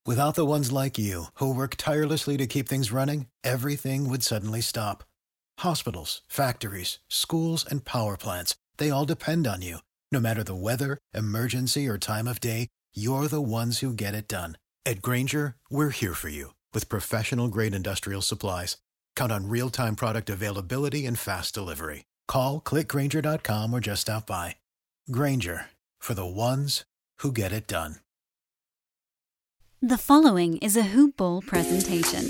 Without the ones like you, who work tirelessly to keep things running, everything would suddenly stop. Hospitals, factories, schools, and power plants, they all depend on you. No matter the weather, emergency, or time of day, you're the ones who get it done. At Grainger, we're here for you with professional-grade industrial supplies. Count on real-time product availability and fast delivery. Call, click Grainger.com, or just stop by. Grainger, for the ones who get it done. The following is a Hoop Ball presentation.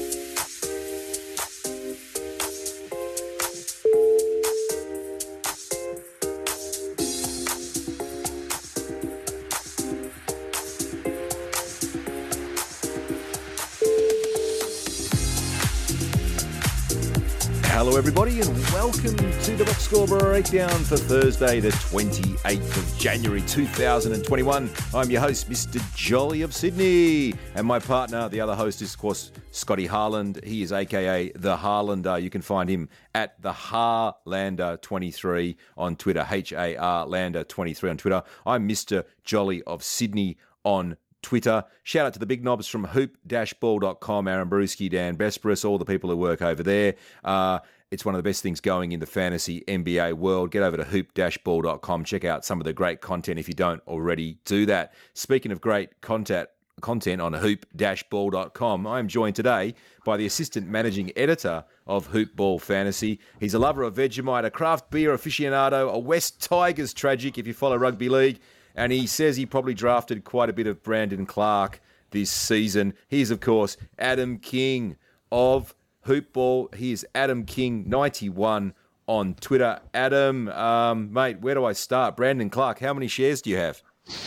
Hello everybody and welcome to the Box Score Breakdown for Thursday the 28th of January 2021. I'm your host Mr. Jolly of Sydney, and my partner, the other host, is of course Scotty Harland. He is aka The Harlander. You can find him at The Harlander23 on Twitter, Harlander23 on Twitter. I'm Mr. Jolly of Sydney on Twitter. Shout out to the big knobs from hoop-ball.com, Aaron Brewski, Dan Besbris, all the people who work over there. It's one of the best things going in the fantasy NBA world. Get over to hoop-ball.com. Check out some of the great content if you don't already do that. Speaking of great content on hoop-ball.com, I am joined today by the assistant managing editor of Hoop Ball Fantasy. He's a lover of Vegemite, a craft beer aficionado, a West Tigers tragic if you follow rugby league, and he says he probably drafted quite a bit of Brandon Clark this season. He is, of course, Adam King of Hoop Ball. He is Adam King 91 on Twitter. Adam, mate, where do I start? Brandon Clark, how many shares do you have?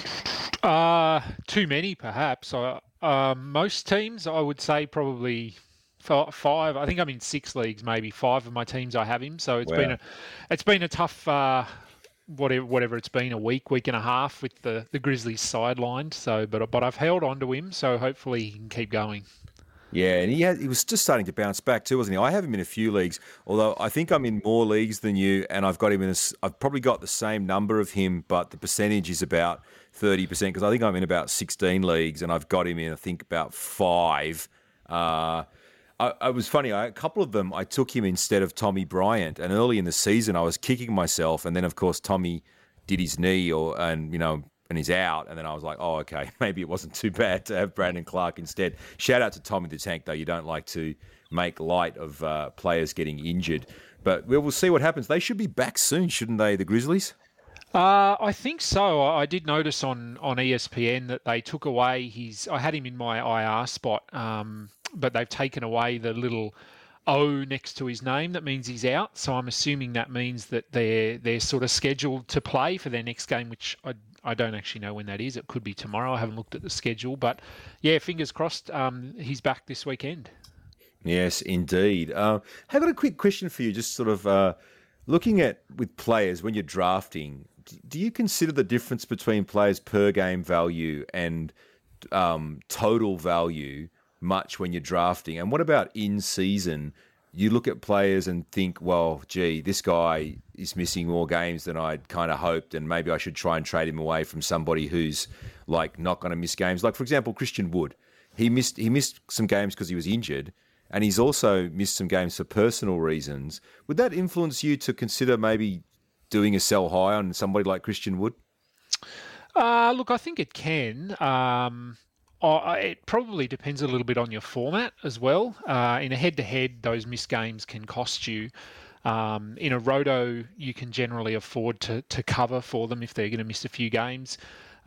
Too many, perhaps. Most teams, I would say probably five. I think I'm in 6 leagues, maybe 5 of my teams I have him. So it's been a tough whatever it's been, a week and a half with the Grizzlies sidelined. So, but I've held on to him, so hopefully he can keep going. Yeah, and he was just starting to bounce back too, wasn't he? I have him in a few leagues, although I think I'm in more leagues than you, and I've probably got the same number of him, but the percentage is about 30%, because I think I'm in about 16 leagues, and I've got him in, I think, about 5. I was funny. A couple of them, I took him instead of Tommy Bryant, and early in the season, I was kicking myself, and then of course Tommy did his knee, and he's out, and then I was like, oh, okay, maybe it wasn't too bad to have Brandon Clark instead. Shout out to Tommy the Tank, though. You don't like to make light of players getting injured, but we'll see what happens. They should be back soon, shouldn't they, the Grizzlies? I think so. I did notice on ESPN that they took away I had him in my IR spot, but they've taken away the little O next to his name. That means he's out. So I'm assuming that means that they're sort of scheduled to play for their next game, which I don't actually know when that is. It could be tomorrow. I haven't looked at the schedule, but yeah, fingers crossed. He's back this weekend. Yes, indeed. I've got a quick question for you. Just sort of looking at with players when you're drafting, do you consider the difference between players' per game value and total value much when you're drafting? And what about in season? You look at players and think, well, gee, this guy is missing more games than I'd kind of hoped, and maybe I should try and trade him away from somebody who's like not going to miss games. Like, for example, Christian Wood. He missed some games because he was injured, and he's also missed some games for personal reasons. Would that influence you to consider maybe doing a sell high on somebody like Christian Wood? Look, I think it can. It probably depends a little bit on your format as well. In a head-to-head, those missed games can cost you. In a roto, you can generally afford to cover for them if they're going to miss a few games.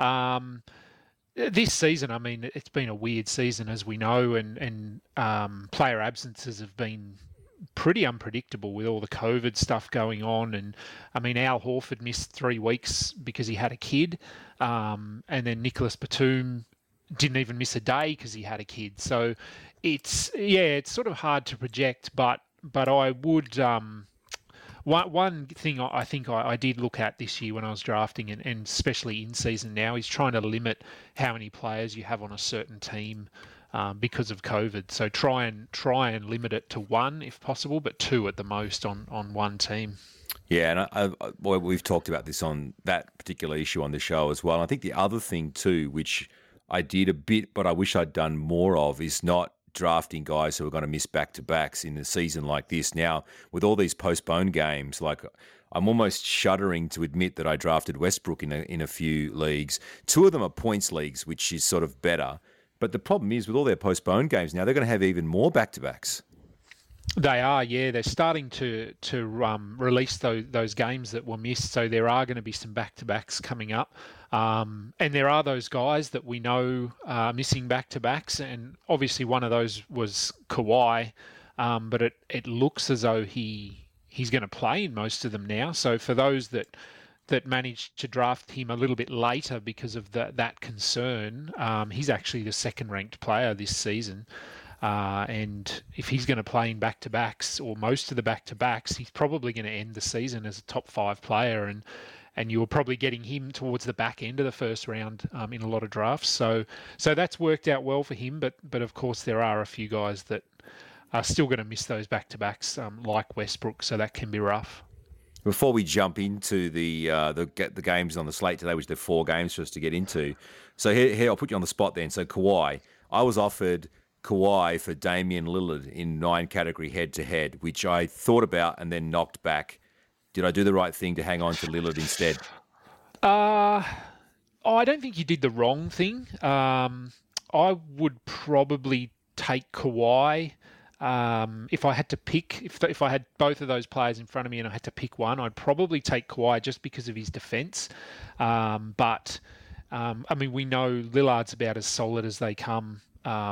This season, I mean, it's been a weird season, as we know, and player absences have been pretty unpredictable with all the COVID stuff going on. And I mean, Al Horford missed 3 weeks because he had a kid, and then Nicholas Batum didn't even miss a day because he had a kid. So it's sort of hard to project, but I would one thing I think I did look at this year when I was drafting, and especially in season now, is trying to limit how many players you have on a certain team because of COVID. So try and limit it to 1 if possible, but 2 at the most on one team. Yeah, and we've talked about this on that particular issue on the show as well. And I think the other thing too, which I did a bit, but I wish I'd done more of, is not drafting guys who are going to miss back-to-backs in a season like this. Now, with all these postponed games, like I'm almost shuddering to admit that I drafted Westbrook in a few leagues. 2 of them are points leagues, which is sort of better. But the problem is with all their postponed games now, they're going to have even more back-to-backs. They are, yeah. They're starting to release those games that were missed. So there are going to be some back-to-backs coming up. And there are those guys that we know are missing back-to-backs. And obviously one of those was Kawhi. But it looks as though he's going to play in most of them now. So for those that managed to draft him a little bit later because of that concern, he's actually the second-ranked player this season. And if he's going to play in back-to-backs or most of the back-to-backs, he's probably going to end the season as a top 5 player. And you're probably getting him towards the back end of the first round in a lot of drafts. So that's worked out well for him. But of course, there are a few guys that are still going to miss those back-to-backs like Westbrook. So that can be rough. Before we jump into the games on the slate today, which there are 4 games for us to get into. So here I'll put you on the spot then. So Kawhi, I was offered Kawhi for Damian Lillard in 9 category head-to-head, which I thought about and then knocked back. Did I do the right thing to hang on to Lillard instead? I don't think you did the wrong thing. I would probably take Kawhi. If I had to pick, if I had both of those players in front of me and I had to pick one, I'd probably take Kawhi just because of his defense. But I mean, we know Lillard's about as solid as they come.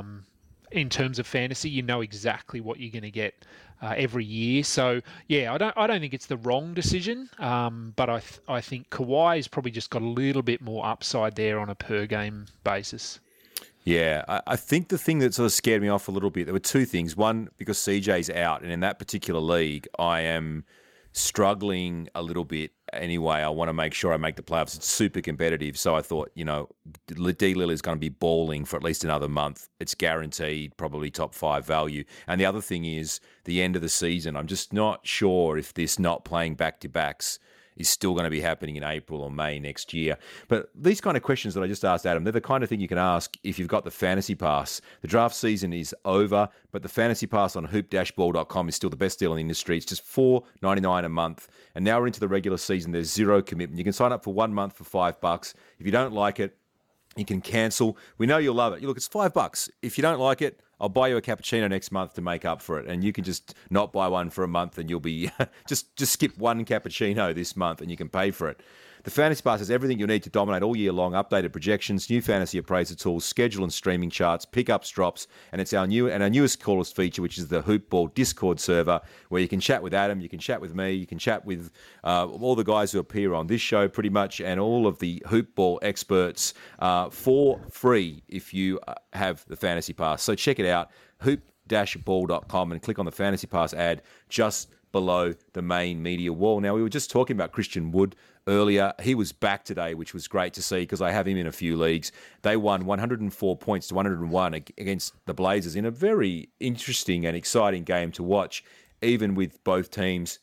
In terms of fantasy, you know exactly what you're going to get every year. So yeah, I don't think it's the wrong decision. But I think Kawhi's probably just got a little bit more upside there on a per game basis. Yeah, I think the thing that sort of scared me off a little bit, there were 2 things. One, because CJ's out, and in that particular league, I am struggling a little bit anyway. I want to make sure I make the playoffs. It's super competitive. So I thought, D. Lillard is going to be balling for at least another month. It's guaranteed, probably top 5 value. And the other thing is the end of the season. I'm just not sure if this not playing back-to-backs is still going to be happening in April or May next year. But these kind of questions that I just asked Adam, they're the kind of thing you can ask if you've got the fantasy pass. The draft season is over, but the fantasy pass on hoop-ball.com is still the best deal in the industry. It's just $4.99 a month. And now we're into the regular season. There's 0 commitment. You can sign up for 1 month for $5. If you don't like it, you can cancel. We know you'll love it. Look, it's $5. If you don't like it, I'll buy you a cappuccino next month to make up for it. And you can just not buy one for a month and you'll be just skip one cappuccino this month and you can pay for it. The Fantasy Pass has everything you'll need to dominate all year long, updated projections, new fantasy appraiser tools, schedule and streaming charts, pickups, drops, and it's our newest coolest feature, which is the Hoop Ball Discord server, where you can chat with Adam, you can chat with me, you can chat with all the guys who appear on this show pretty much, and all of the Hoop Ball experts for free if you have the Fantasy Pass. So check it out, hoop-ball.com, and click on the Fantasy Pass ad just below the main media wall. Now, we were just talking about Christian Wood earlier. He was back today, which was great to see because I have him in a few leagues. They won 104 points to 101 against the Blazers in a very interesting and exciting game to watch, even with both teams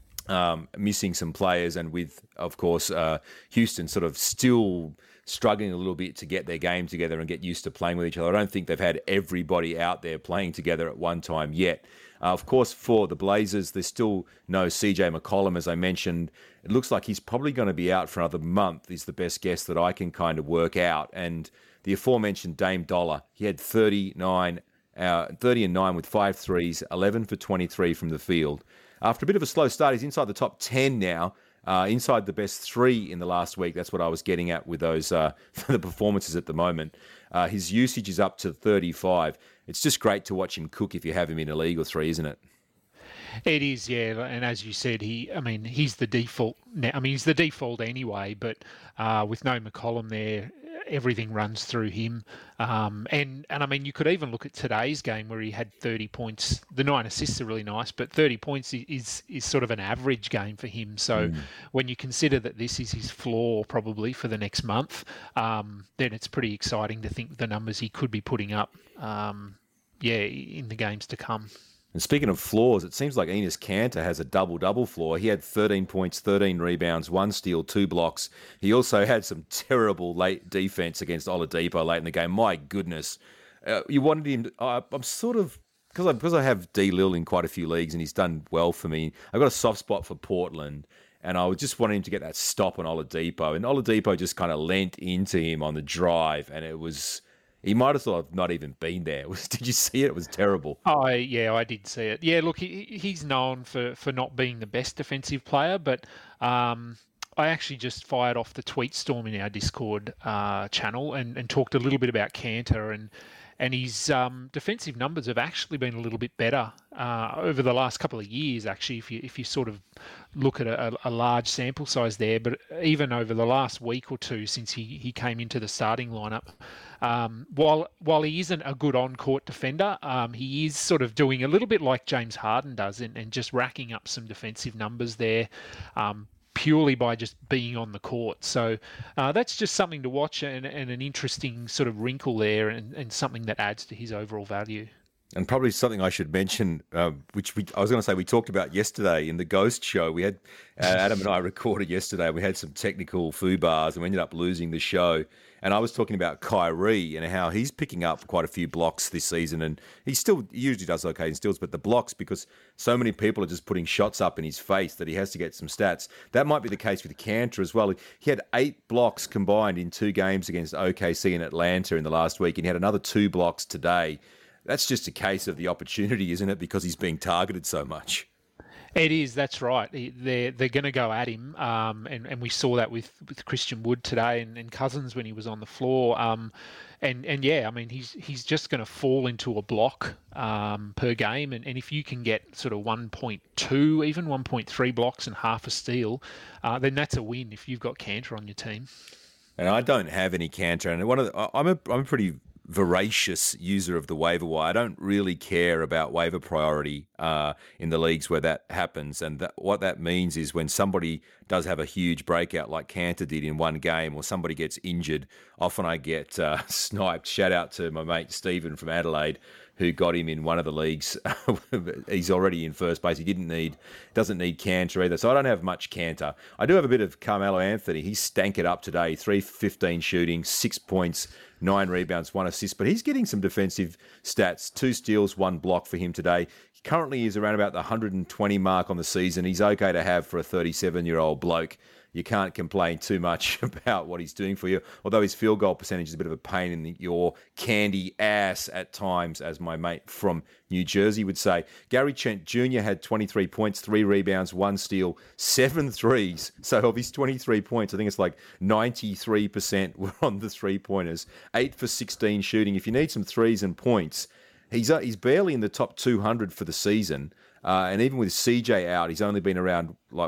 missing some players and with, of course, Houston sort of still struggling a little bit to get their game together and get used to playing with each other. I don't think they've had everybody out there playing together at one time yet. Of course, for the Blazers, there's still no CJ McCollum, as I mentioned. It looks like he's probably going to be out for another month, is the best guess that I can kind of work out. And the aforementioned Dame Dollar, he had 30 and 9 with 5 threes, 11 for 23 from the field. After a bit of a slow start, he's inside the top 10 now, inside the best 3 in the last week. That's what I was getting at with those the performances at the moment. His usage is up to 35. It's just great to watch him cook if you have him in a league or 3, isn't it? It is, yeah. And as you said, he's the default now. I mean, he's the default anyway, but with no McCollum there, everything runs through him. And I mean, you could even look at today's game where he had 30 points. The 9 assists are really nice, but 30 points is sort of an average game for him. So when you consider that this is his floor probably for the next month, then it's pretty exciting to think the numbers he could be putting up, in the games to come. And speaking of floors, it seems like Enes Kanter has a double-double floor. He had 13 points, 13 rebounds, 1 steal, 2 blocks. He also had some terrible late defense against Oladipo late in the game. My goodness. You wanted him to, I'm sort of, because I have D. Lil in quite a few leagues and he's done well for me, I've got a soft spot for Portland. And I was just wanting him to get that stop on Oladipo. And Oladipo just kind of leant into him on the drive. And it was... He might as well have not even been there. Did you see it? It was terrible. I did see it. Yeah, look, he's known for not being the best defensive player, but I actually just fired off the tweet storm in our Discord channel and talked a little bit about Kanter, and his defensive numbers have actually been a little bit better over the last couple of years, actually, if you sort of look at a large sample size there. But even over the last week or two since he came into the starting lineup, while he isn't a good on-court defender, he is sort of doing a little bit like James Harden does and just racking up some defensive numbers there, purely by just being on the court. So that's just something to watch and an interesting sort of wrinkle there and something that adds to his overall value. And probably something I should mention, which I was going to say we talked about yesterday in the Ghost Show. We had Adam and I recorded yesterday. We had some technical foobars and we ended up losing the show. And I was talking about Kyrie and how he's picking up quite a few blocks this season. And he usually does okay in steals, but the blocks, because so many people are just putting shots up in his face that he has to get some stats. That might be the case with Kanter as well. He had 8 blocks combined in 2 games against OKC and Atlanta in the last week. And he had another 2 blocks today. That's just a case of the opportunity, isn't it? Because he's being targeted so much. It is, that's right. They're going to go at him, and we saw that with Christian Wood today and Cousins when he was on the floor. And yeah, I mean, he's just going to fall into a block per game, and if you can get sort of 1.2, even 1.3 blocks and half a steal, then that's a win if you've got Kanter on your team. And I don't have any Kanter, and I'm a pretty voracious user of the waiver wire. I don't really care about waiver priority in the leagues where that happens. And what that means is when somebody does have a huge breakout like Kanter did in one game, or somebody gets injured, often I get sniped. Shout out to my mate Stephen from Adelaide, who got him in one of the leagues. He's already in first place. He doesn't need Kanter either. So I don't have much Kanter. I do have a bit of Carmelo Anthony. He stank it up today. 3-15 shooting, 6 points, 9 rebounds, 1 assist. But he's getting some defensive stats. 2 steals, 1 block for him today. He currently is around about the 120 mark on the season. He's okay to have for a 37-year-old bloke. You can't complain too much about what he's doing for you, although his field goal percentage is a bit of a pain in your candy ass at times, as my mate from New Jersey would say. Gary Trent Jr. had 23 points, 3 rebounds, 1 steal, 7 threes. So of his 23 points, I think it's like 93% were on the three-pointers. 8 for 16 shooting. If you need some threes and points, he's barely in the top 200 for the season. And even with CJ out, he's only been around like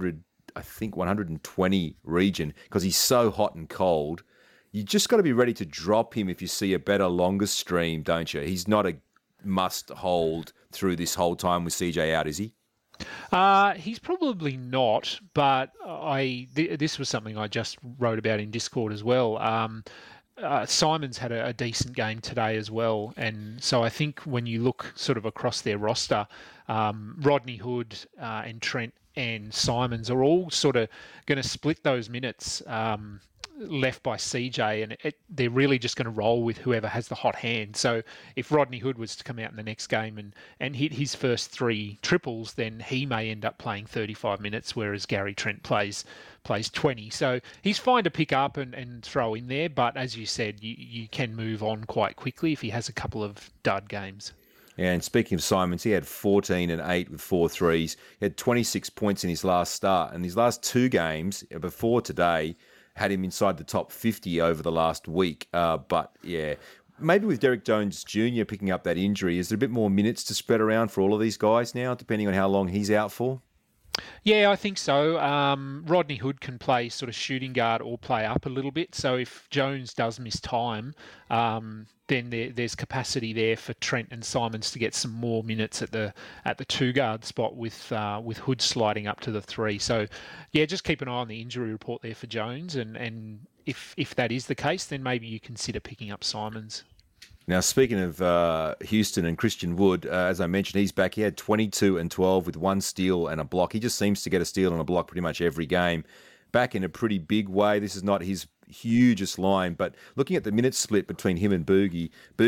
120 region, because he's so hot and cold. You just got to be ready to drop him if you see a better, longer stream, don't you? He's not a must hold through this whole time with CJ out, is he? He's probably not, but this was something I just wrote about in Discord as well. Simons had a decent game today as well, and so I think when you look sort of across their roster, Rodney Hood and Trent and Simons are all sort of going to split those minutes left by CJ, and they're really just going to roll with whoever has the hot hand. So if Rodney Hood was to come out in the next game and hit his first 3 triples, then he may end up playing 35 minutes, whereas Gary Trent plays 20. So he's fine to pick up and throw in there, but as you said, you can move on quite quickly if he has a couple of dud games. Yeah, and speaking of Simons, he had 14 and 8 with 4 threes. He had 26 points in his last start. And his last 2 games before today had him inside the top 50 over the last week. But, yeah, maybe with Derek Jones Jr. picking up that injury, is there a bit more minutes to spread around for all of these guys now, depending on how long he's out for? Yeah, I think so. Rodney Hood can play sort of shooting guard or play up a little bit. So if Jones does miss time, then there's capacity there for Trent and Simons to get some more minutes at the 2 guard spot with Hood sliding up to the 3. So yeah, just keep an eye on the injury report there for Jones, and if that is the case, then maybe you consider picking up Simons. Now, speaking of Houston and Christian Wood, as I mentioned, he's back. He had 22 and 12 with 1 steal and a block. He just seems to get a steal and a block pretty much every game. Back in a pretty big way. This is not his hugest line, but looking at the minute split between him and Boogie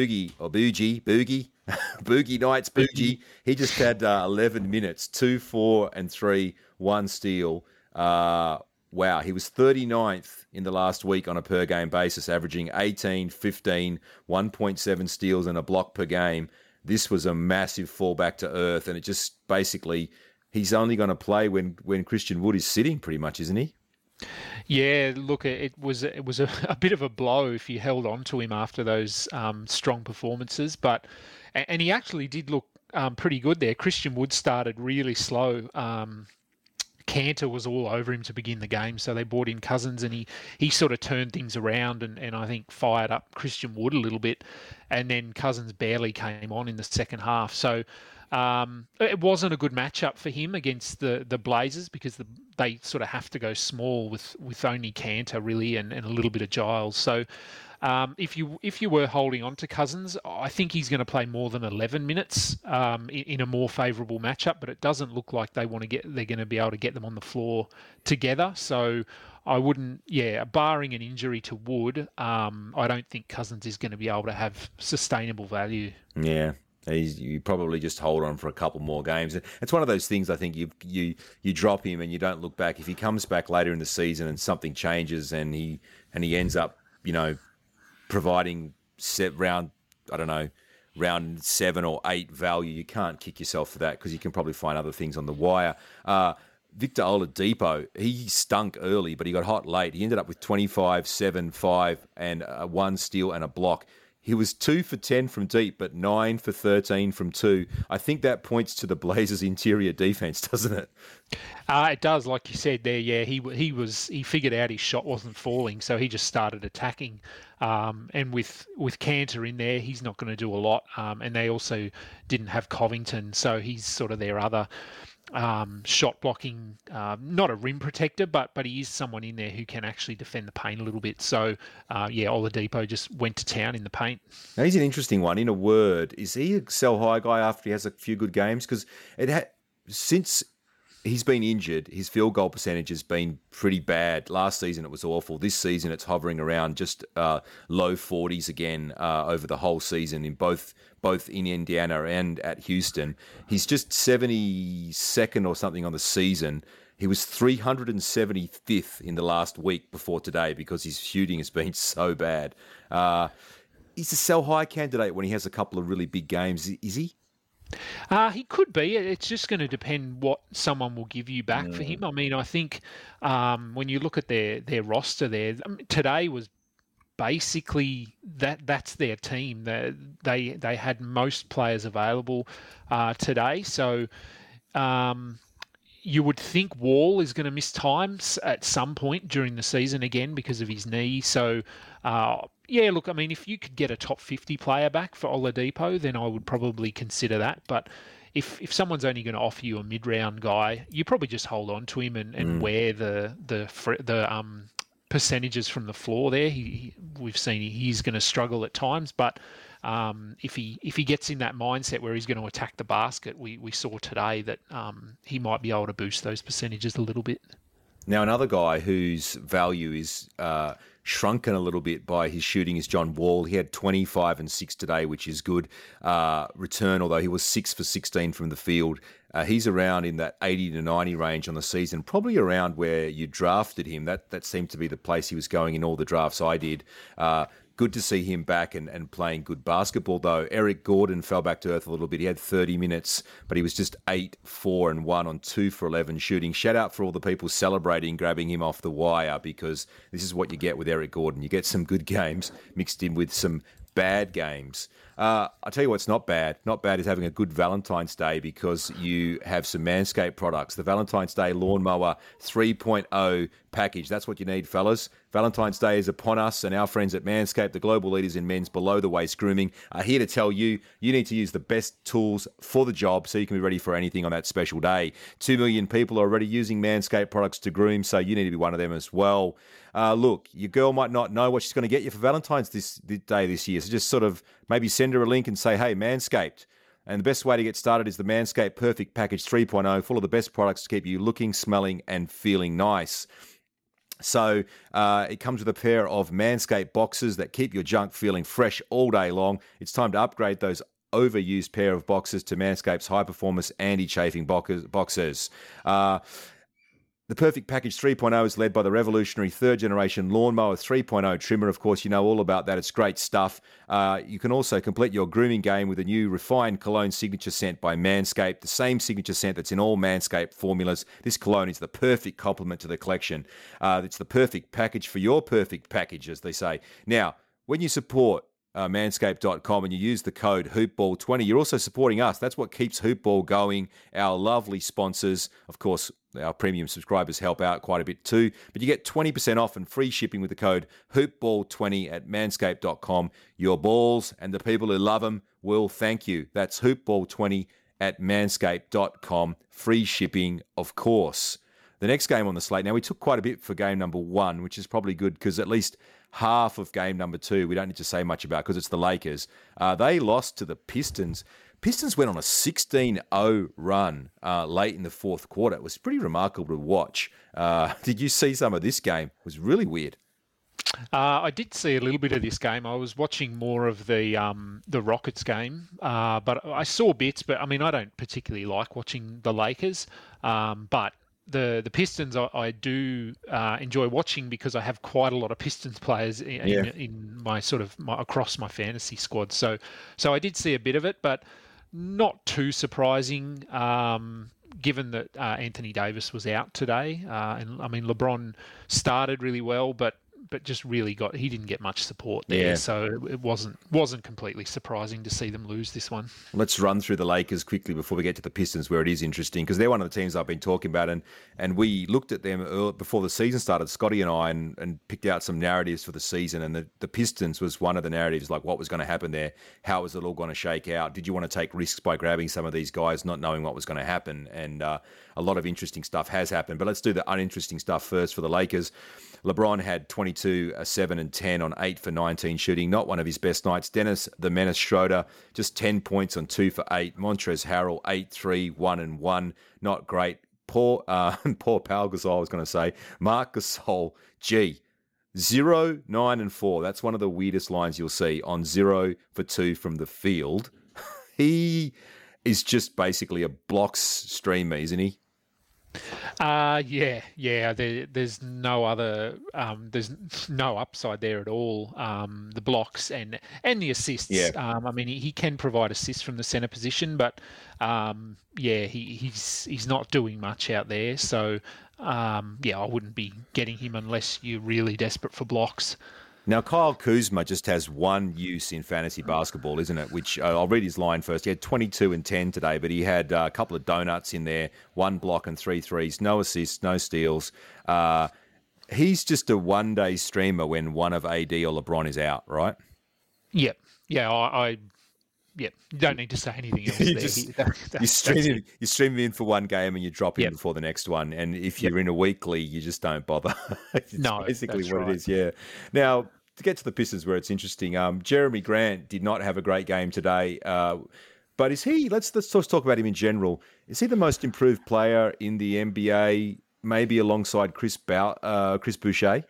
Knights, Boogie, he just had 11 minutes, 2, 4, and 3, 1 steal. Wow, he was 39th in the last week on a per-game basis, averaging 18, 15, 1.7 steals and a block per game. This was a massive fall back to earth, and it just basically, he's only going to play when Christian Wood is sitting pretty much, isn't he? Yeah, look, it was a bit of a blow if you held on to him after those strong performances, and he actually did look pretty good there. Christian Wood started really slow. Cantor was all over him to begin the game, so they brought in Cousins, and he sort of turned things around and I think fired up Christian Wood a little bit, and then Cousins barely came on in the second half. So it wasn't a good matchup for him against the Blazers because they sort of have to go small with only Cantor really and a little bit of Giles. So if you were holding on to Cousins, I think he's going to play more than 11 minutes in a more favourable matchup, but it doesn't look like they're going to be able to get them on the floor together. So I wouldn't, barring an injury to Wood, I don't think Cousins is going to be able to have sustainable value. Yeah. You probably just hold on for a couple more games. It's one of those things. I think you drop him and you don't look back. If he comes back later in the season and something changes and he ends up, providing round 7 or 8 value, you can't kick yourself for that because you can probably find other things on the wire. Victor Oladipo, he stunk early, but he got hot late. He ended up with 25, 7, 5, and 1 steal and a block. He was 2 for 10 from deep, but 9 for 13 from 2. I think that points to the Blazers' interior defense, doesn't it? It does, like you said there. Yeah, he figured out his shot wasn't falling, so he just started attacking. And with Cantor in there, he's not going to do a lot. And they also didn't have Covington, so he's sort of their other shot blocking, not a rim protector, but he is someone in there who can actually defend the paint a little bit. So, Oladipo just went to town in the paint. Now, he's an interesting one. In a word, is he a sell-high guy after he has a few good games? Because since he's been injured, his field goal percentage has been pretty bad. Last season, it was awful. This season, it's hovering around just low 40s again over the whole season in both in Indiana and at Houston. He's just 72nd or something on the season. He was 375th in the last week before today because his shooting has been so bad. He's a sell-high candidate when he has a couple of really big games, is he? He could be. It's just going to depend what someone will give you back for him. I mean, I think when you look at their roster there, today was basically that's their team. They had most players available today. So you would think Wall is going to miss time at some point during the season again because of his knee. So, look, I mean, if you could get a top 50 player back for Oladipo, then I would probably consider that. But if someone's only going to offer you a mid-round guy, you probably just hold on to him and wear the percentages from the floor there. We've seen he's going to struggle at times, but if he gets in that mindset where he's going to attack the basket, we saw today that he might be able to boost those percentages a little bit. Now, another guy whose value is shrunken a little bit by his shooting is John Wall. He had 25 and 6 today, which is good return, although he was 6 for 16 from the field. He's around in that 80 to 90 range on the season, probably around where you drafted him. That seemed to be the place he was going in all the drafts I did. Good to see him back and playing good basketball, though. Eric Gordon fell back to earth a little bit. He had 30 minutes, but he was just 8, 4, and 1 on 2 for 11 shooting. Shout out for all the people celebrating grabbing him off the wire, because this is what you get with Eric Gordon. You get some good games mixed in with some bad games. I'll tell you what's not bad. Not bad is having a good Valentine's Day, because you have some Manscaped products. The Valentine's Day Lawnmower 3.0 package. That's what you need, fellas. Valentine's Day is upon us, and our friends at Manscaped, the global leaders in men's below-the-waist grooming, are here to tell you need to use the best tools for the job so you can be ready for anything on that special day. 2 million people are already using Manscaped products to groom, so you need to be one of them as well. Look, your girl might not know what she's going to get you for Valentine's Day this year, so just sort of maybe send her a link and say, hey, Manscaped. And the best way to get started is the Manscaped Perfect Package 3.0, full of the best products to keep you looking, smelling, and feeling nice. So it comes with a pair of Manscaped boxes that keep your junk feeling fresh all day long. It's time to upgrade those overused pair of boxes to Manscaped's high-performance anti-chafing boxers. The Perfect Package 3.0 is led by the revolutionary third-generation Lawnmower 3.0 trimmer. Of course, you know all about that. It's great stuff. You can also complete your grooming game with a new refined cologne signature scent by Manscaped, the same signature scent that's in all Manscaped formulas. This cologne is the perfect complement to the collection. It's the perfect package for your perfect package, as they say. Now, when you support manscaped.com and you use the code HoopBall20, you're also supporting us. That's what keeps Hoopball going. Our lovely sponsors, of course, our premium subscribers help out quite a bit too. But you get 20% off and free shipping with the code HoopBall20 at manscaped.com. Your balls and the people who love them will thank you. That's HoopBall20 at manscaped.com. Free shipping, of course. The next game on the slate. Now, we took quite a bit for game number 1, which is probably good because at least half of game number 2 we don't need to say much about because it's the Lakers. They lost to the Pistons. Pistons went on a 16-0 run late in the fourth quarter. It was pretty remarkable to watch. Did you see some of this game? It was really weird. I did see a little bit of this game. I was watching more of the Rockets game, but I saw bits. But I mean, I don't particularly like watching the Lakers, but the Pistons I do enjoy watching because I have quite a lot of Pistons players in my across my fantasy squad. So I did see a bit of it, but not too surprising, given that Anthony Davis was out today. And I mean, LeBron started really well, but just really he didn't get much support there. Yeah. So it wasn't completely surprising to see them lose this one. Let's run through the Lakers quickly before we get to the Pistons, where it is interesting because they're one of the teams I've been talking about, and we looked at them before the season started, Scotty and I, and picked out some narratives for the season, and the Pistons was one of the narratives, like what was going to happen there, how was it all going to shake out, did you want to take risks by grabbing some of these guys not knowing what was going to happen, and a lot of interesting stuff has happened. But let's do the uninteresting stuff first for the Lakers. LeBron had 22, 7 and 10 on 8 for 19 shooting. Not one of his best nights. Dennis the Menace Schroeder, just 10 points on 2 for 8. Montrezl Harrell, 8, 3, 1 and 1. Not great. Poor Pau Gasol, I was going to say. Marc Gasol, 0, 9 and 4. That's one of the weirdest lines you'll see on 0 for 2 from the field. He is just basically a blocks streamer, isn't he? Yeah. There's no other. There's no upside there at all. The blocks and the assists. Yeah. I mean, he can provide assists from the center position, but he's not doing much out there. So I wouldn't be getting him unless you're really desperate for blocks. Now, Kyle Kuzma just has one use in fantasy basketball, isn't it? Which I'll read his line first. He had 22 and 10 today, but he had a couple of donuts in there, 1 block and 3 threes, no assists, no steals. He's just a one-day streamer when one of AD or LeBron is out, right? Yep. Yeah, you don't need to say anything else. You stream him in for one game and you drop him before the next one. And if you're in a weekly, you just don't bother. It's basically what it is, yeah. Now, to get to the Pistons where it's interesting, Jeremy Grant did not have a great game today. But is he, let's talk about him in general. Is he the most improved player in the NBA, maybe alongside Chris Boucher?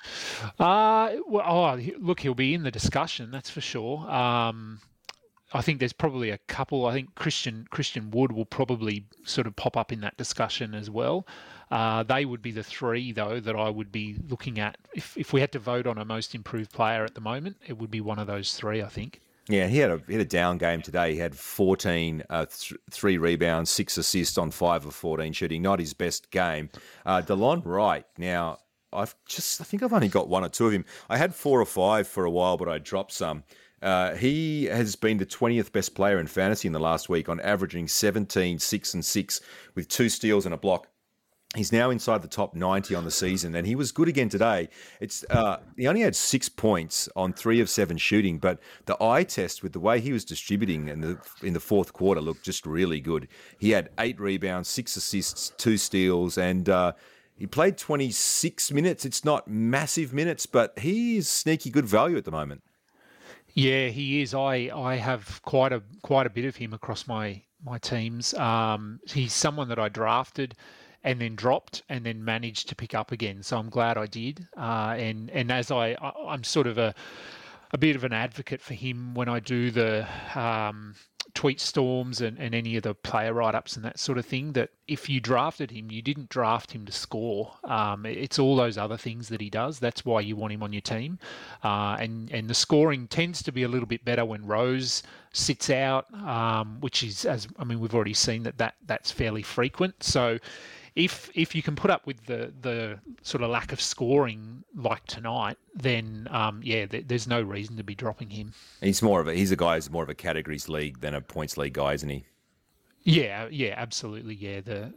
Look, he'll be in the discussion, that's for sure. I think there's probably a couple. I think Christian Wood will probably sort of pop up in that discussion as well. They would be the 3, though, that I would be looking at. If we had to vote on a most improved player at the moment, it would be one of those 3, I think. Yeah, he had a down game today. He had 14, 3 rebounds, 6 assists on 5 of 14 shooting. Not his best game. DeLon Wright, now, I think I've only got 1 or 2 of him. I had 4 or 5 for a while, but I dropped some. He has been the 20th best player in fantasy in the last week on averaging 17, 6 and 6 with 2 steals and a block. He's now inside the top 90 on the season, and he was good again today. He only had 6 points on 3 of 7 shooting, but the eye test with the way he was distributing in the fourth quarter looked just really good. He had 8 rebounds, 6 assists, 2 steals, and he played 26 minutes. It's not massive minutes, but he is sneaky good value at the moment. Yeah, he is. I have quite a bit of him across my teams. He's someone that I drafted and then dropped and then managed to pick up again. So I'm glad I did. And as I'm sort of a bit of an advocate for him when I do the tweet storms and any of the player write-ups and that sort of thing, that if you drafted him, you didn't draft him to score. It's all those other things that he does. That's why you want him on your team. And the scoring tends to be a little bit better when Rose sits out, which is, we've already seen that's fairly frequent. So if you can put up with the sort of lack of scoring like tonight, then there's no reason to be dropping him. He's a guy who's more of a categories league than a points league guy, isn't he? Yeah, absolutely. Yeah,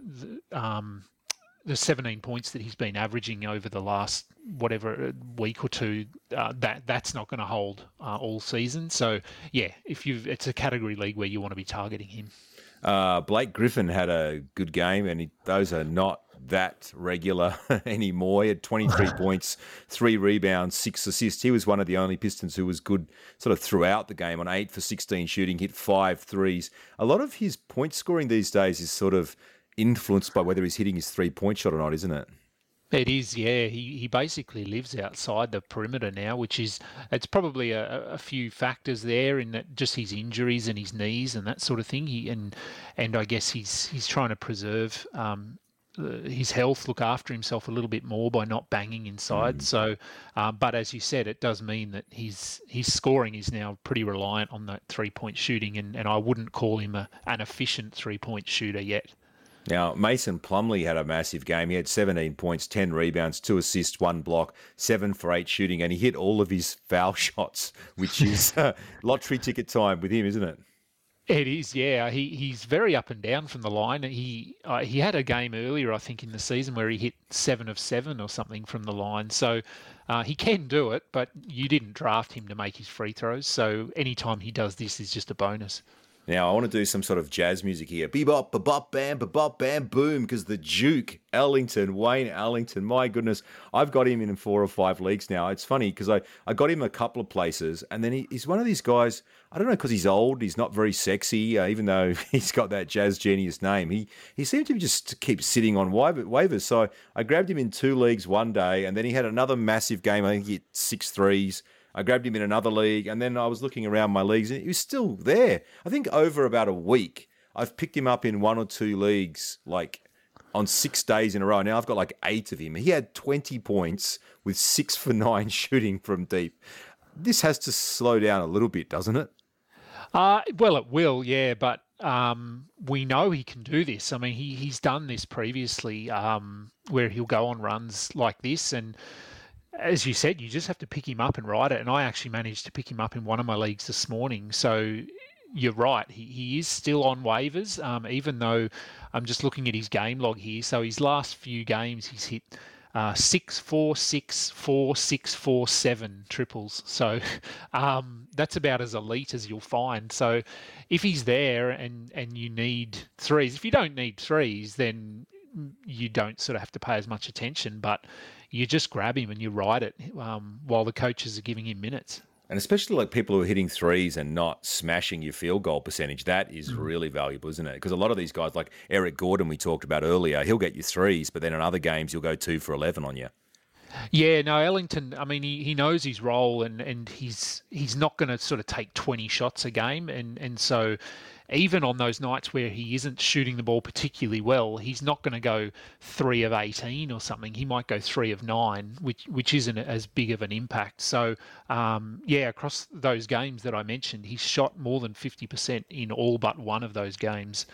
the 17 points that he's been averaging over the last week or two, that's not going to hold all season. So yeah, it's a category league where you want to be targeting him. Blake Griffin had a good game, and those are not that regular anymore. He had 23 points, 3 rebounds, 6 assists. He was one of the only Pistons who was good sort of throughout the game on 8 for 16 shooting, hit 5 threes. A lot of his point scoring these days is sort of influenced by whether he's hitting his 3-point shot or not, isn't it? It is, yeah. He basically lives outside the perimeter now, it's probably a few factors there in that, just his injuries and his knees and that sort of thing. And I guess he's trying to preserve his health, look after himself a little bit more by not banging inside. So, but as you said, it does mean that his scoring is now pretty reliant on that 3-point shooting, and I wouldn't call him an efficient 3-point shooter yet. Now, Mason Plumlee had a massive game. He had 17 points, 10 rebounds, 2 assists, 1 block, 7 for 8 shooting, and he hit all of his foul shots, which is lottery ticket time with him, isn't it? It is, yeah. He's very up and down from the line. He had a game earlier, I think, in the season where he hit 7 of 7 or something from the line. So he can do it, but you didn't draft him to make his free throws. So anytime he does this is just a bonus. Now, I want to do some sort of jazz music here. Bebop, bebop, bam, bebop, bam, boom, because the Duke, Wayne Ellington, my goodness, I've got him in 4 or 5 leagues now. It's funny because I got him a couple of places, and then he's one of these guys, I don't know, because he's old, he's not very sexy, even though he's got that jazz genius name. He seemed to just keep sitting on waivers. So I grabbed him in 2 leagues one day, and then he had another massive game. I think he hit 6 threes. I grabbed him in another league, and then I was looking around my leagues, and he was still there. I think over about a week, I've picked him up in 1 or 2 leagues, like on 6 days in a row. Now I've got like 8 of him. He had 20 points with 6 for 9 shooting from deep. This has to slow down a little bit, doesn't it? Well, it will, yeah, but we know he can do this. I mean, he's done this previously, where he'll go on runs like this, and as you said, you just have to pick him up and ride it. And I actually managed to pick him up in one of my leagues this morning. So you're right. He is still on waivers, even though I'm just looking at his game log here. So his last few games, he's hit 6, 4, 6, 4, 6, 4, 7 triples. So that's about as elite as you'll find. So if he's there and you need threes, if you don't need threes, then you don't sort of have to pay as much attention. But you just grab him and you ride it while the coaches are giving him minutes. And especially like people who are hitting threes and not smashing your field goal percentage, that is really valuable, isn't it? Because a lot of these guys, like Eric Gordon we talked about earlier, he'll get you threes, but then in other games he'll go 2 for 11 on you. Yeah, no, Ellington, I mean, he knows his role and he's not going to sort of take 20 shots a game. And so even on those nights where he isn't shooting the ball particularly well, he's not going to go 3 of 18 or something. He might go 3 of 9, which isn't as big of an impact. So, across those games that I mentioned, he's shot more than 50% in all but one of those games.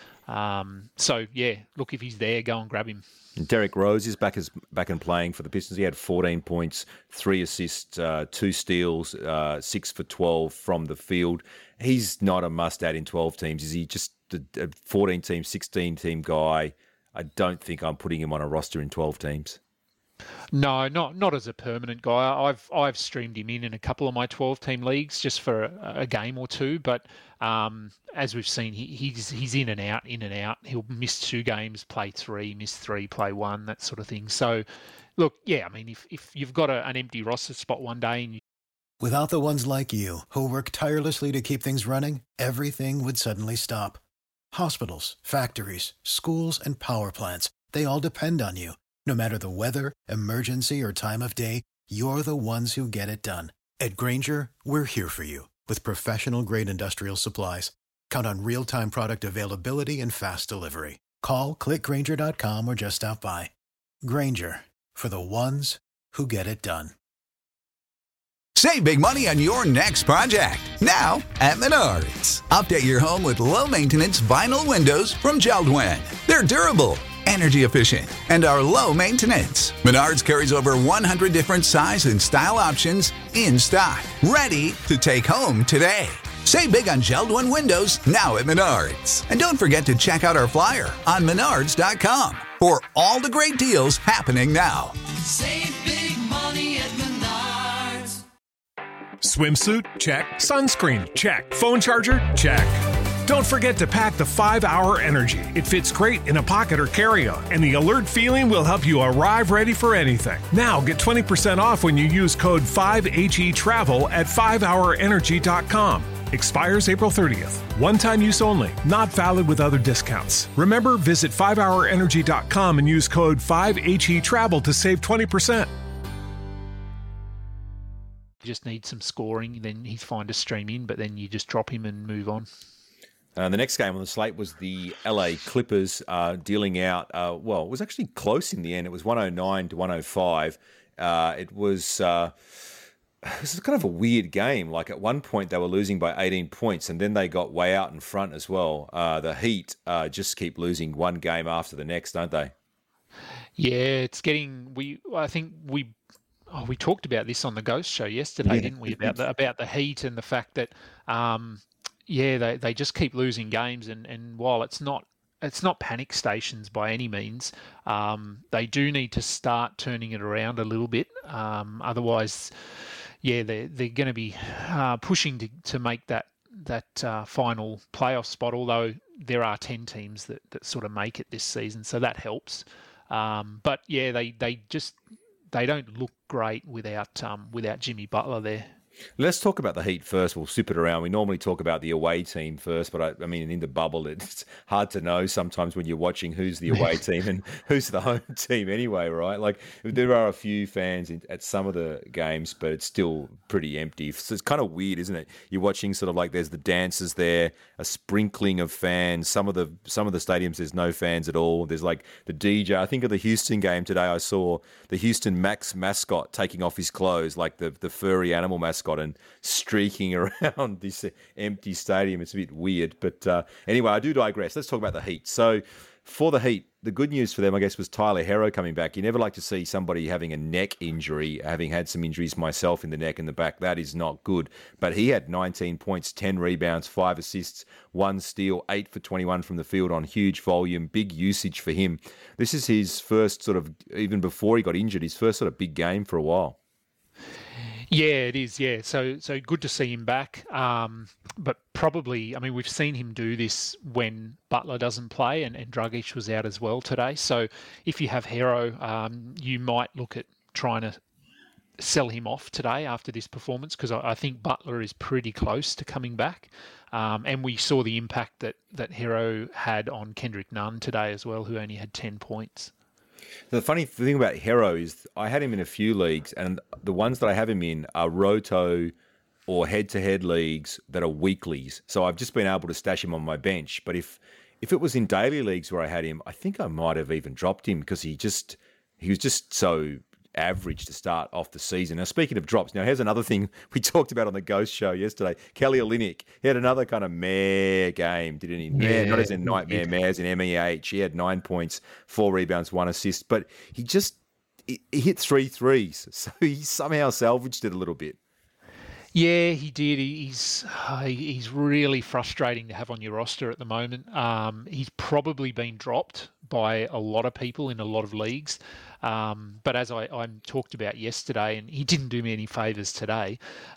Look, if he's there, go and grab him. And Derrick Rose is back and playing for the Pistons. He had 14 points, 3 assists, 2 steals, 6 for 12 from the field. He's not a must-add in 12 teams. Is he just a 14-team, 16-team guy? I don't think I'm putting him on a roster in 12 teams. No, not as a permanent guy. I've streamed him in a couple of my 12-team leagues just for a game or two, but as we've seen, he's in and out. He'll miss 2 games, play 3, miss 3, play 1, that sort of thing. So, look, yeah, I mean, if you've got an empty roster spot one day and Without the ones like you, who work tirelessly to keep things running, everything would suddenly stop. Hospitals, factories, schools, and power plants, they all depend on you. No matter the weather, emergency, or time of day, you're the ones who get it done. At Grainger, we're here for you with professional-grade industrial supplies. Count on real-time product availability and fast delivery. Call, click Grainger.com, or just stop by. Grainger, for the ones who get it done. Save big money on your next project, now at Menards. Update your home with low-maintenance vinyl windows from JELD-WEN. They're durable, energy efficient, and are low maintenance. Menards carries over 100 different size and style options in stock, ready to take home today. Save big on JELD-WEN windows now at Menards. And don't forget to check out our flyer on menards.com for all the great deals happening now. Save big money at Menards. Swimsuit? Check. Sunscreen? Check. Phone charger? Check. Don't forget to pack the 5-Hour Energy. It fits great in a pocket or carry-on, and the alert feeling will help you arrive ready for anything. Now get 20% off when you use code 5HETRAVEL at 5hourenergy.com. Expires April 30th. One-time use only. Not valid with other discounts. Remember, visit 5hourenergy.com and use code 5HETRAVEL to save 20%. just need some scoring, then he's fine to stream in, but then you just drop him and move on. The next game on the slate was the LA Clippers dealing out, it was actually close in the end. It was 109 to 105. It was kind of a weird game. Like at one point they were losing by 18 points and then they got way out in front as well. The Heat just keep losing one game after the next, don't they? Yeah, it's getting. I think we talked about this on the Ghost Show yesterday, didn't we? About the Heat and the fact that they just keep losing games, and while it's not panic stations by any means, they do need to start turning it around a little bit. Otherwise, they're going to be pushing to make that final playoff spot. Although there are 10 teams that sort of make it this season, so that helps. But yeah, they don't look great without Jimmy Butler there. Let's talk about the Heat first. We'll sip it around. We normally talk about the away team first, but I mean, in the bubble, it's hard to know sometimes when you're watching who's the away team and who's the home team anyway, right? Like, there are a few fans at some of the games, but it's still pretty empty. So it's kind of weird, isn't it? You're watching sort of like there's the dancers there, a sprinkling of fans. Some of the stadiums, there's no fans at all. There's like the DJ. I think of the Houston game today, I saw the Houston Max mascot taking off his clothes, like the furry animal mascot, and streaking around this empty stadium. It's a bit weird. But anyway, I do digress. Let's talk about the Heat. So for the Heat, the good news for them, I guess, was Tyler Herro coming back. You never like to see somebody having a neck injury, having had some injuries myself in the neck and the back. That is not good. But he had 19 points, 10 rebounds, 5 assists, 1 steal, 8 for 21 from the field on huge volume, big usage for him. This is his first sort of, even before he got injured, his first sort of big game for a while. Yeah, it is. Yeah, so good to see him back. But probably, I mean, we've seen him do this when Butler doesn't play, and Dragic was out as well today. So if you have Herro, you might look at trying to sell him off today after this performance, because I think Butler is pretty close to coming back. And we saw the impact that Herro had on Kendrick Nunn today as well, who only had 10 points. The funny thing about Herro is I had him in a few leagues, and the ones that I have him in are roto or head-to-head leagues that are weeklies. So I've just been able to stash him on my bench. But if it was in daily leagues where I had him, I think I might have even dropped him because he was just so average to start off the season. Now, speaking of drops, now here's another thing we talked about on the Ghost Show yesterday. Kelly Olynyk, he had another kind of meh game, didn't he? Meh, not as in nightmare, meh as in MEH. He had 9 points, 4 rebounds, 1 assist, but he hit 3 threes, so he somehow salvaged it a little bit. Yeah, he did. He's really frustrating to have on your roster at the moment. He's probably been dropped by a lot of people in a lot of leagues. But as I talked about yesterday, and he didn't do me any favours today,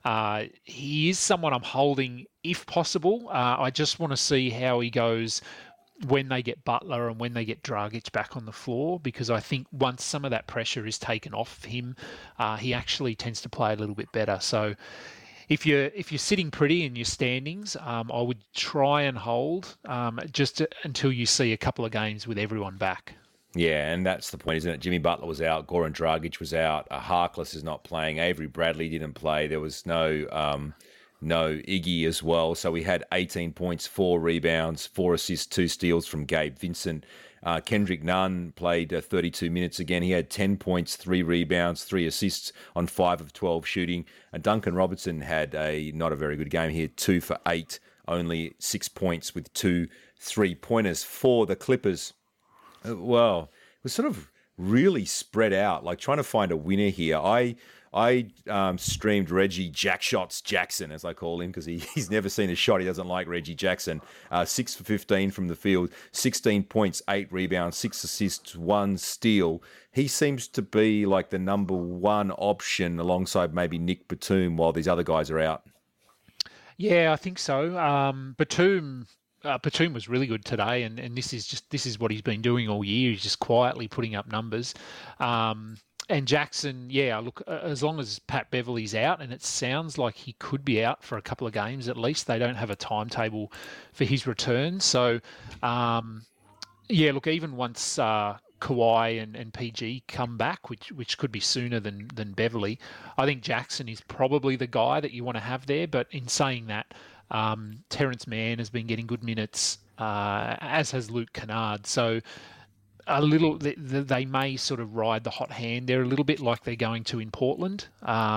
he is someone I'm holding if possible. I just want to see how he goes when they get Butler and when they get Dragic back on the floor, because I think once some of that pressure is taken off him, he actually tends to play a little bit better. So if you're sitting pretty in your standings, I would try and hold until you see a couple of games with everyone back. Yeah, and that's the point, isn't it? Jimmy Butler was out, Goran Dragic was out, Harkless is not playing, Avery Bradley didn't play. There was no Iggy as well. So we had 18 points, 4 rebounds, 4 assists, 2 steals from Gabe Vincent. Kendrick Nunn played 32 minutes again. He had 10 points, 3 rebounds, 3 assists on 5 of 12 shooting. And Duncan Robertson had not a very good game. He had 2 for 8, only 6 points with 2 3-pointers for the Clippers. Well, it was sort of really spread out, like trying to find a winner here. I streamed Reggie Jackshots Jackson, as I call him, because he's never seen a shot. He doesn't like Reggie Jackson. 6 for 15 from the field, 16 points, 8 rebounds, 6 assists, 1 steal. He seems to be like the number one option alongside maybe Nick Batum while these other guys are out. Yeah, I think so. Batum was really good today, and this is what he's been doing all year. He's just quietly putting up numbers. And Jackson, yeah, look, as long as Pat Beverley's out, and it sounds like he could be out for a couple of games at least. They don't have a timetable for his return. So, yeah, look, even once Kawhi and PG come back, which could be sooner than Beverley, I think Jackson is probably the guy that you want to have there. But in saying that, Terrence Mann has been getting good minutes, as has Luke Kennard. So they may sort of ride the hot hand. They're a little bit like they're going to in Portland.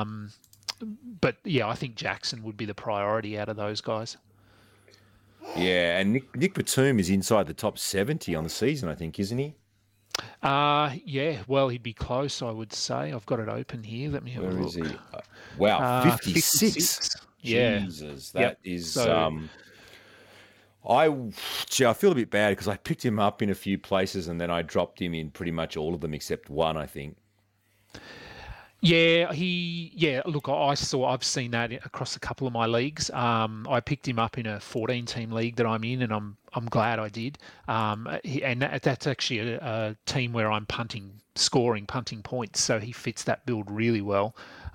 But yeah, I think Jackson would be the priority out of those guys. Yeah, and Nick Batum is inside the top 70 on the season, I think, isn't he? Yeah, well, he'd be close, I would say. I've got it open here. Let me have a look. Where is he? Wow, 56. Yeah. Jesus, that is... So, I feel a bit bad because I picked him up in a few places and then I dropped him in pretty much all of them except one, I think. Yeah, look, I've seen that across a couple of my leagues. I picked him up in a 14-team league that I'm in, and I'm glad I did. And that's actually a team where I'm punting points, so he fits that build really well.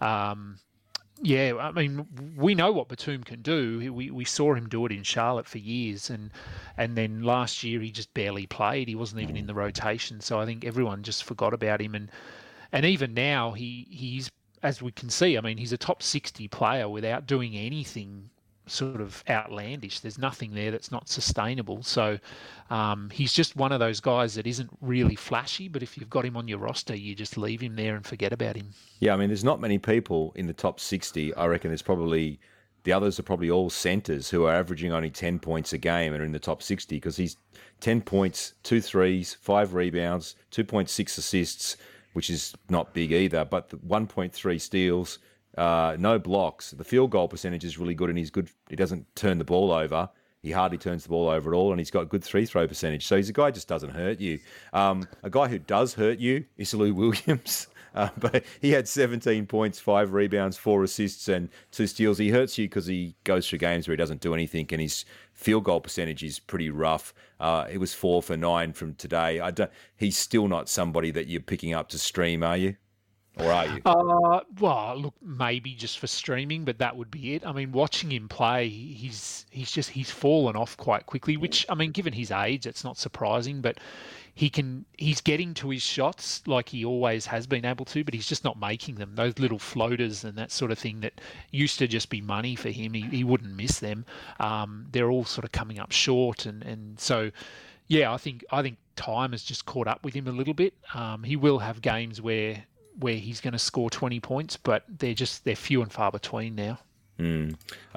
Yeah, I mean, we know what Batum can do. We saw him do it in Charlotte for years, and then last year he just barely played. He wasn't even in the rotation, so I think everyone just forgot about him. And even now, he's, as we can see, I mean, he's a top 60 player without doing anything sort of outlandish. There's nothing there that's not sustainable. So he's just one of those guys that isn't really flashy, but if you've got him on your roster, you just leave him there and forget about him. Yeah, I mean, there's not many people in the top 60. I reckon the others are probably all centres who are averaging only 10 points a game and are in the top 60 because he's 10 points, 2 threes, 5 rebounds, 2.6 assists, which is not big either, but 1.3 steals, no blocks. The field goal percentage is really good, and he's good. He doesn't turn the ball over. He hardly turns the ball over at all, and he's got good free throw percentage. So he's a guy who just doesn't hurt you. A guy who does hurt you is Lou Williams. But he had 17 points, 5 rebounds, 4 assists, and 2 steals. He hurts you because he goes through games where he doesn't do anything, and his field goal percentage is pretty rough. It was 4 for 9 from today. He's still not somebody that you're picking up to stream, are you? Or are you? Well, look, maybe just for streaming, but that would be it. I mean, watching him play, he's fallen off quite quickly, which, I mean, given his age, it's not surprising, but he's getting to his shots like he always has been able to, but he's just not making them. Those little floaters and that sort of thing that used to just be money for him, he wouldn't miss them. They're all sort of coming up short, and so, yeah, I think time has just caught up with him a little bit. He will have games where he's going to score 20 points, but they're few and far between now. It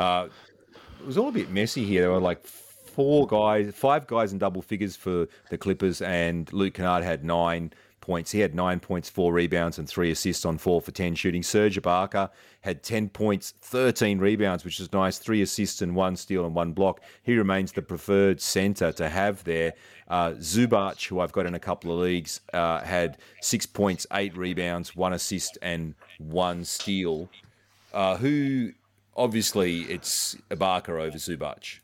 was all a bit messy here. There were like 5 guys in double figures for the Clippers, and Luke Kennard had 9 points. He had 9 points, 4 rebounds, and 3 assists on 4 for 10 shooting. Serge Ibaka had 10 points, 13 rebounds, which is nice, 3 assists and 1 steal and 1 block. He remains the preferred centre to have there. Zubac, who I've got in a couple of leagues, had 6 points, 8 rebounds, 1 assist and 1 steal. Who, obviously, it's Ibaka over Zubac.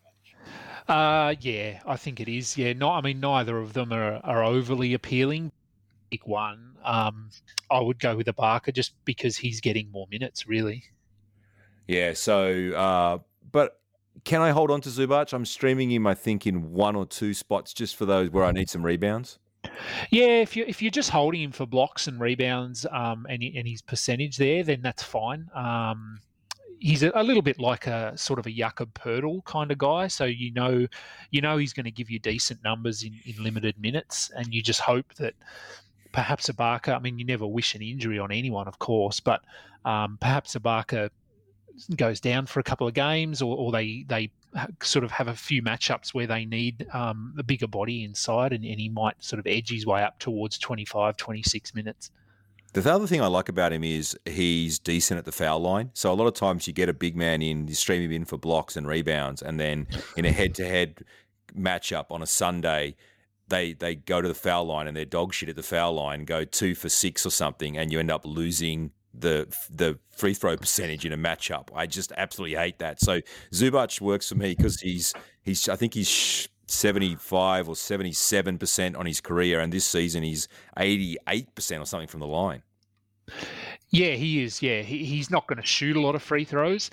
Yeah, I think it is. Yeah, neither of them are overly appealing. Pick one. I would go with Ibaka just because he's getting more minutes, really. Yeah. So, but can I hold on to Zubac? I'm streaming him, I think, in 1 or 2 spots just for those where I need some rebounds. Yeah, if you're just holding him for blocks and rebounds, and his percentage there, then that's fine. He's a little bit like a sort of a Jakob Poeltl kind of guy. So you know he's going to give you decent numbers in limited minutes, and you just hope that perhaps Ibaka. I mean, you never wish an injury on anyone, of course, but perhaps Ibaka goes down for a couple of games, or they sort of have a few matchups where they need a bigger body inside, and he might sort of edge his way up towards 25, 26 minutes. The other thing I like about him is he's decent at the foul line. So a lot of times you get a big man in, you stream him in for blocks and rebounds, and then in a head-to-head matchup on a Sunday, they go to the foul line and they're dog shit at the foul line, go 2 for 6 or something, and you end up losing the free throw percentage in a matchup. I just absolutely hate that. So Zubac works for me because I think he's 75 or 77% on his career, and this season he's 88% or something from the line. Yeah, he is. Yeah, he's not going to shoot a lot of free throws.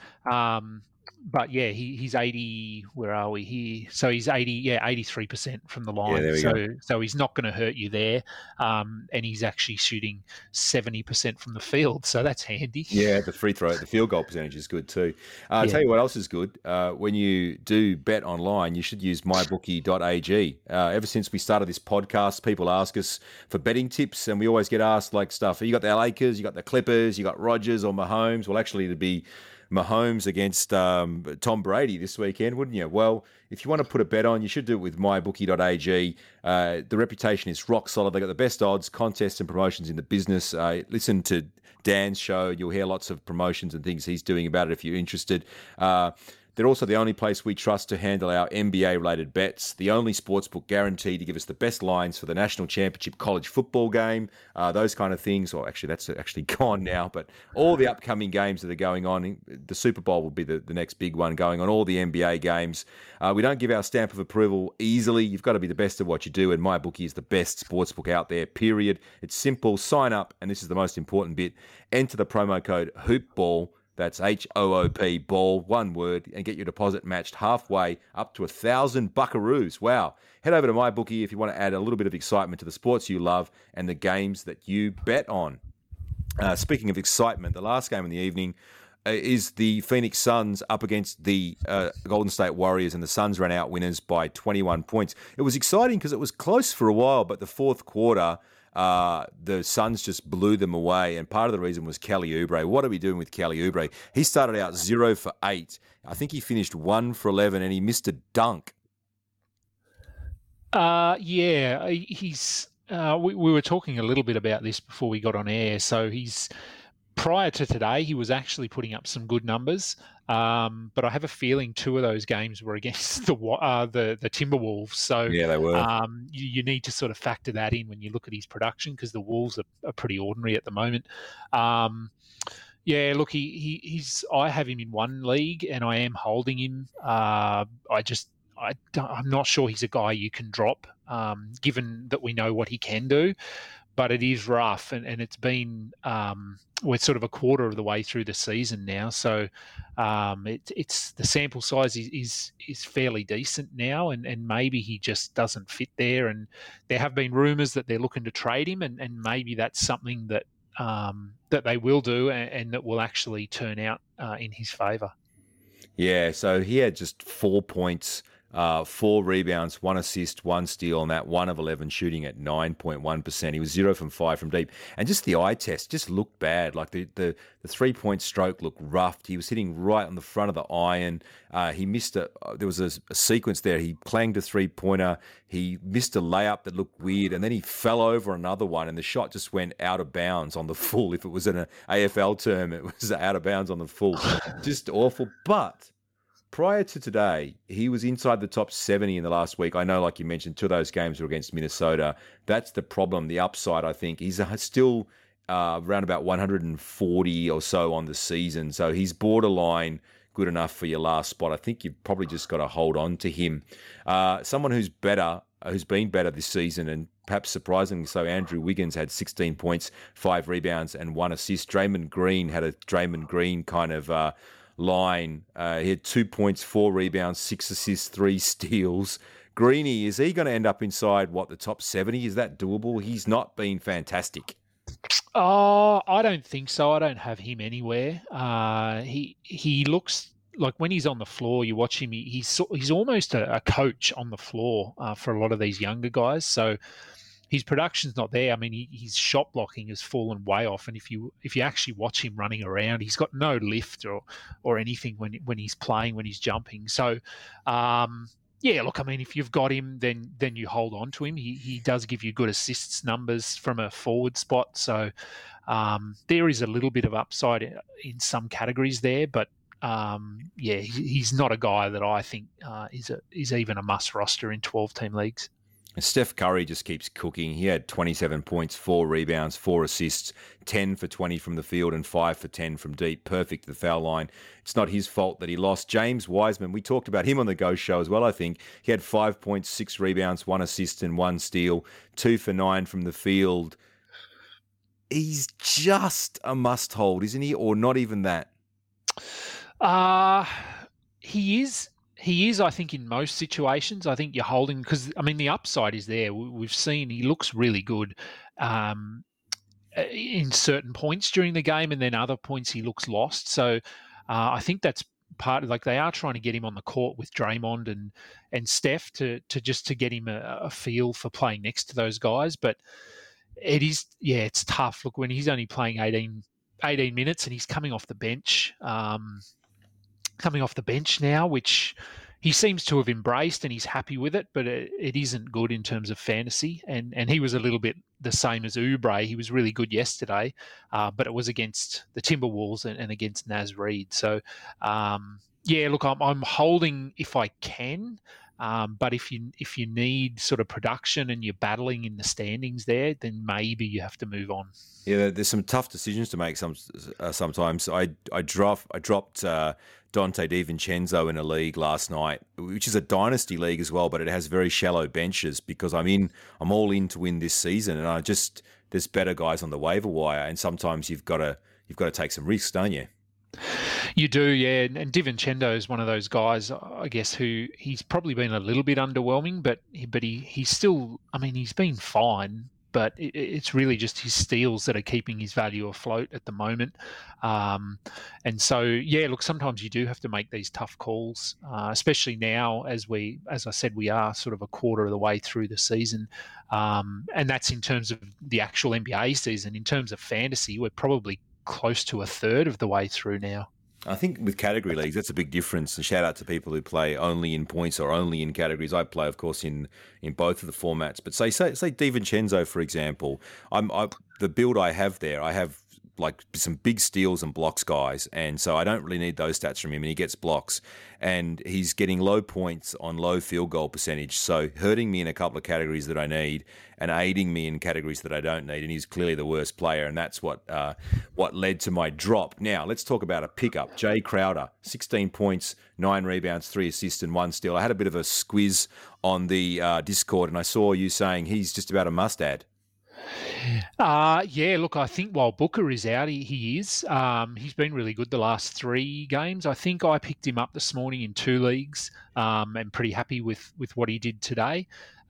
But yeah, he's 80. Where are we here? So he's 80. Yeah, 83% from the line. Yeah, there we go. So he's not going to hurt you there. And he's actually shooting 70% from the field. So that's handy. Yeah, the field goal percentage is good too. I'll tell you what else is good. When you do bet online, you should use mybookie.ag. Ever since we started this podcast, people ask us for betting tips, and we always get asked like stuff. You got the Lakers, you got the Clippers, you got Rodgers or Mahomes. Well, actually, it'd be Mahomes against Tom Brady this weekend, wouldn't you? Well, if you want to put a bet on, you should do it with mybookie.ag. The reputation is rock solid. They got the best odds, contests, and promotions in the business. Listen to Dan's show. You'll hear lots of promotions and things he's doing about it if you're interested. They're also the only place we trust to handle our NBA-related bets, the only sportsbook guaranteed to give us the best lines for the national championship college football game, those kind of things. Or actually, that's actually gone now, but all the upcoming games that are going on, the Super Bowl will be the next big one going on, all the NBA games. We don't give our stamp of approval easily. You've got to be the best at what you do, and MyBookie is the best sportsbook out there, period. It's simple. Sign up, and this is the most important bit. Enter the promo code HOOPBALL. That's HOOP, ball, one word, and get your deposit matched halfway up to 1,000 buckaroos. Wow. Head over to MyBookie if you want to add a little bit of excitement to the sports you love and the games that you bet on. Speaking of excitement, the last game in the evening is the Phoenix Suns up against the Golden State Warriors, and the Suns ran out winners by 21 points. It was exciting because it was close for a while, but the fourth quarter, the Suns just blew them away, and part of the reason was Kelly Oubre. What are we doing with Kelly Oubre? He started out 0 for 8. I think he finished 1 for 11, and he missed a dunk. Yeah, he's. We were talking a little bit about this before we got on air. So prior to today, he was actually putting up some good numbers. But I have a feeling 2 of those games were against the Timberwolves. So yeah, they were. You need to sort of factor that in when you look at his production, because the Wolves are pretty ordinary at the moment. Yeah, look, he's. I have him in one league, and I am holding him. I'm not sure he's a guy you can drop, given that we know what he can do. But it is rough, and it's been we're sort of a quarter of the way through the season now, so it's the sample size is fairly decent now, and maybe he just doesn't fit there. And there have been rumours that they're looking to trade him, and maybe that's something that that they will do, and that will actually turn out in his favour. Yeah, so he had just 4 points, 4 rebounds, 1 assist, 1 steal, and that 1 of 11 shooting at 9.1%. He was 0 from 5 from deep. And just the eye test just looked bad. Like the 3-point stroke looked roughed. He was hitting right on the front of the iron. He missed there was a sequence there. He clanged a 3-pointer. He missed a layup that looked weird, and then he fell over another one, and the shot just went out of bounds on the full. If it was in an AFL term, it was out of bounds on the full. Just awful. But prior to today, he was inside the top 70 in the last week. I know, like you mentioned, 2 of those games were against Minnesota. That's the problem. The upside, I think, he's still around about 140 or so on the season. So he's borderline good enough for your last spot. I think you've probably just got to hold on to him. Someone who's been better this season, and perhaps surprisingly so, Andrew Wiggins had 16 points, 5 rebounds, and 1 assist. Draymond Green had a Draymond Green kind of line. He had 2 points, 4 rebounds, 6 assists, 3 steals. Greeny, is he going to end up inside, the top 70? Is that doable? He's not been fantastic. Oh, I don't think so. I don't have him anywhere. He looks like when he's on the floor, you watch him, he's almost a coach on the floor for a lot of these younger guys. So his production's not there. I mean, his shot blocking has fallen way off. And if you actually watch him running around, he's got no lift or anything when he's playing, when he's jumping. So, yeah, look, I mean, if you've got him, then you hold on to him. He does give you good assists numbers from a forward spot. So there is a little bit of upside in some categories there. But, yeah, he's not a guy that I think is even a must roster in 12-team leagues. And Steph Curry just keeps cooking. He had 27 points, 4 rebounds, 4 assists, 10 for 20 from the field and 5 for 10 from deep. Perfect at the foul line. It's not his fault that he lost. James Wiseman, we talked about him on the Ghost Show as well, I think. He had 5 points, 6 rebounds, 1 assist and 1 steal, 2 for 9 from the field. He's just a must-hold, isn't he? Or not even that? He is. He is, I think, in most situations. I think you're holding because, I mean, the upside is there. We've seen he looks really good in certain points during the game, and then other points he looks lost. So I think that's part of, like, they are trying to get him on the court with Draymond and Steph to get him a feel for playing next to those guys. But it is, yeah, it's tough. Look, when he's only playing 18 minutes and he's coming off the bench. Coming off the bench now, which he seems to have embraced and he's happy with it, but it isn't good in terms of fantasy. And he was a little bit the same as Oubre. He was really good yesterday, but it was against the Timberwolves and against Naz Reid. So, yeah, look, I'm holding if I can. But if you need sort of production and you're battling in the standings there, then maybe you have to move on. Yeah, there's some tough decisions to make sometimes. I dropped Dante DiVincenzo in a league last night, which is a dynasty league as well, but it has very shallow benches because I'm all in to win this season, and there's better guys on the waiver wire, and sometimes you've got to take some risks, don't you? You do, yeah. And DiVincenzo is one of those guys, I guess, who he's probably been a little bit underwhelming, but he's still, I mean, he's been fine, but it's really just his steals that are keeping his value afloat at the moment. And so, yeah, look, sometimes you do have to make these tough calls, especially now as I said, we are sort of a quarter of the way through the season. And that's in terms of the actual NBA season. In terms of fantasy, we're probably close to a third of the way through now. I think with category leagues, that's a big difference. And shout out to people who play only in points or only in categories. I play, of course, in both of the formats. But say DiVincenzo, for example, the build I have there, I have like some big steals and blocks guys, and so I don't really need those stats from him, and he gets blocks, and he's getting low points on low field goal percentage, so hurting me in a couple of categories that I need and aiding me in categories that I don't need, and he's clearly the worst player, and that's what led to my drop. Now, let's talk about a pickup. Jay Crowder, 16 points, 9 rebounds, 3 assists, and 1 steal. I had a bit of a squiz on the Discord, and I saw you saying he's just about a must-add. Yeah, look, I think while Booker is out, he is. He's been really good the last 3 games. I think I picked him up this morning in 2 leagues and pretty happy with what he did today.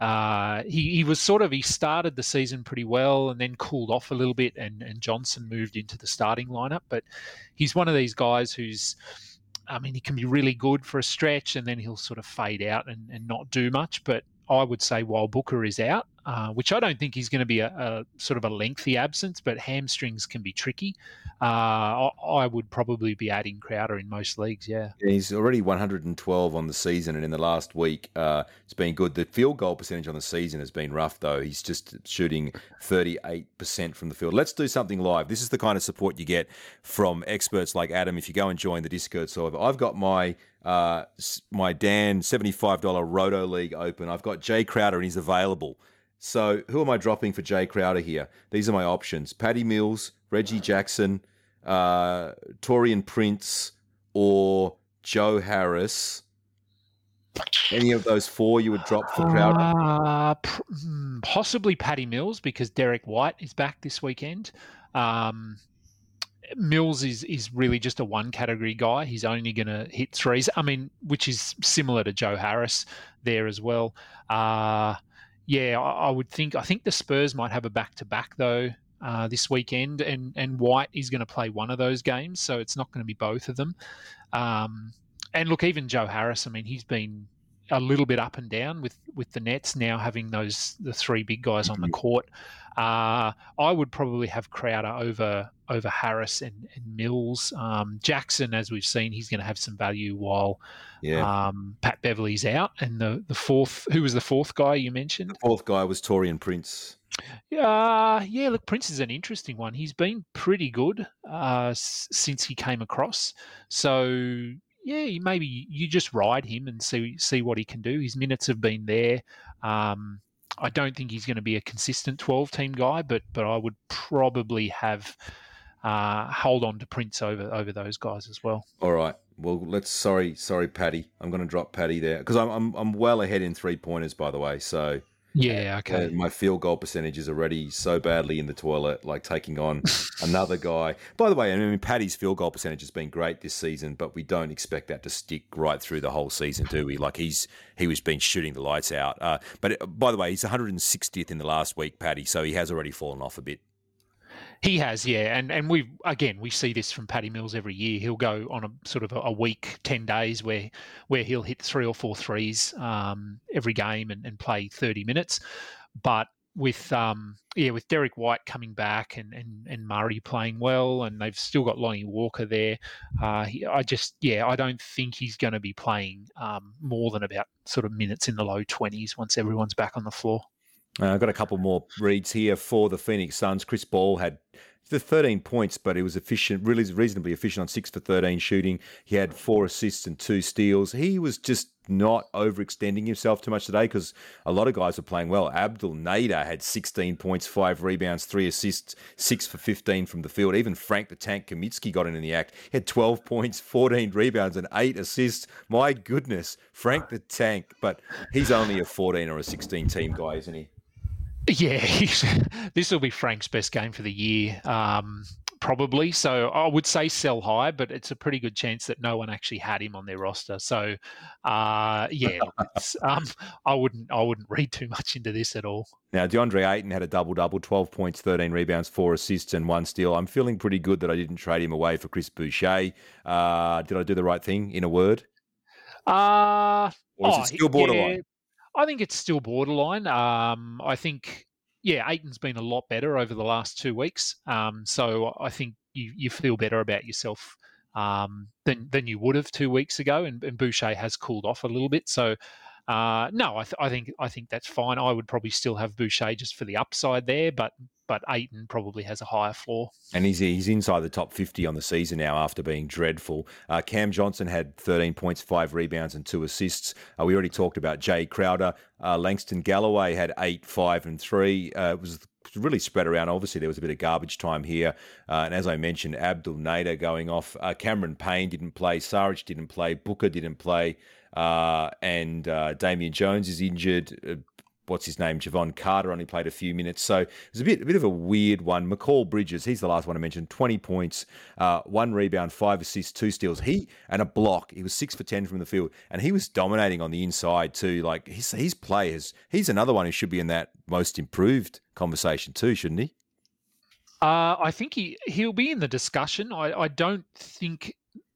He started the season pretty well and then cooled off a little bit and Johnson moved into the starting lineup. But he's one of these guys who's I mean, he can be really good for a stretch and then he'll sort of fade out and not do much. But I would say while Booker is out, which I don't think he's going to be a sort of a lengthy absence, but hamstrings can be tricky. I would probably be adding Crowder in most leagues, yeah. He's already 112 on the season, and in the last week, it's been good. The field goal percentage on the season has been rough, though. He's just shooting 38% from the field. Let's do something live. This is the kind of support you get from experts like Adam if you go and join the Discord server. I've got my Dan $75 Roto League open. I've got Jay Crowder, and he's available. So who am I dropping for Jay Crowder here? These are my options. Paddy Mills, Reggie Jackson, Torian Prince, or Joe Harris. Any of those four you would drop for Crowder? Possibly Paddy Mills because Derek White is back this weekend. Mills is really just a one category guy. He's only going to hit threes. I mean, which is similar to Joe Harris there as well. I would think. I think the Spurs might have a back-to-back though this weekend, and White is going to play one of those games, so it's not going to be both of them. And look, even Joe Harris. I mean, he's been a little bit up and down with the Nets now having the three big guys on the court. I would probably have Crowder over Harris and Mills. Jackson, as we've seen, he's going to have some value while Pat Beverley's out. And the fourth, who was the fourth guy you mentioned? The fourth guy was Torian Prince. Look, Prince is an interesting one. He's been pretty good since he came across. So, yeah, maybe you just ride him and see what he can do. His minutes have been there. I don't think he's going to be a consistent 12-team guy, but I would probably have hold on to Prince over those guys as well. All right. Well, sorry, Paddy. I'm going to drop Paddy there because I'm well ahead in 3-pointers, by the way. So yeah, okay. My field goal percentage is already so badly in the toilet, like taking on another guy. By the way, I mean Paddy's field goal percentage has been great this season, but we don't expect that to stick right through the whole season, do we? Like he was been shooting the lights out. But by the way, he's 160th in the last week, Paddy, so he has already fallen off a bit. He has, yeah, and we see this from Paddy Mills every year. He'll go on a sort of a week, 10 days where he'll hit 3 or 4 threes every game and play 30 minutes. But with Derek White coming back and Murray playing well, and they've still got Lonnie Walker there, I don't think he's going to be playing more than about sort of minutes in the low 20s once everyone's back on the floor. I've got a couple more reads here for the Phoenix Suns. Chris Paul had the 13 points, but he was efficient, really reasonably efficient on 6 for 13 shooting. He had 4 assists and 2 steals. He was just not overextending himself too much today because a lot of guys were playing well. Abdul Nader had 16 points, 5 rebounds, 3 assists, 6 for 15 from the field. Even Frank the Tank Kaminsky got in the act. He had 12 points, 14 rebounds, and 8 assists. My goodness, Frank the Tank. But he's only a 14 or a 16 team guy, isn't he? Yeah, this will be Frank's best game for the year, probably. So I would say sell high, but it's a pretty good chance that no one actually had him on their roster. So, I wouldn't read too much into this at all. Now, DeAndre Ayton had a double-double, 12 points, 13 rebounds, 4 assists, and 1 steal. I'm feeling pretty good that I didn't trade him away for Chris Boucher. Did I do the right thing, in a word? Or is it still borderline? Yeah. I think it's still borderline. I think, Ayton's been a lot better over the last 2 weeks. So I think you feel better about yourself than you would have 2 weeks ago. And Boucher has cooled off a little bit. So I think that's fine. I would probably still have Boucher just for the upside there, but Ayton probably has a higher floor. And he's inside the top 50 on the season now after being dreadful. Cam Johnson had 13 points, 5 rebounds, and 2 assists. We already talked about Jay Crowder. Langston Galloway had 8, 5, and 3. It was really spread around. Obviously, there was a bit of garbage time here. And as I mentioned, Abdul Nader going off. Cameron Payne didn't play. Saric didn't play. Booker didn't play. And Damian Jones is injured. What's his name? Javon Carter only played a few minutes. So it's a bit of a weird one. McCall Bridges, he's the last one I mentioned, 20 points, 1 rebound, 5 assists, 2 steals. And a block. He was 6 for 10 from the field. And he was dominating on the inside too. Like his play he's another one who should be in that most improved conversation too, shouldn't he? I think he'll be in the discussion. I don't think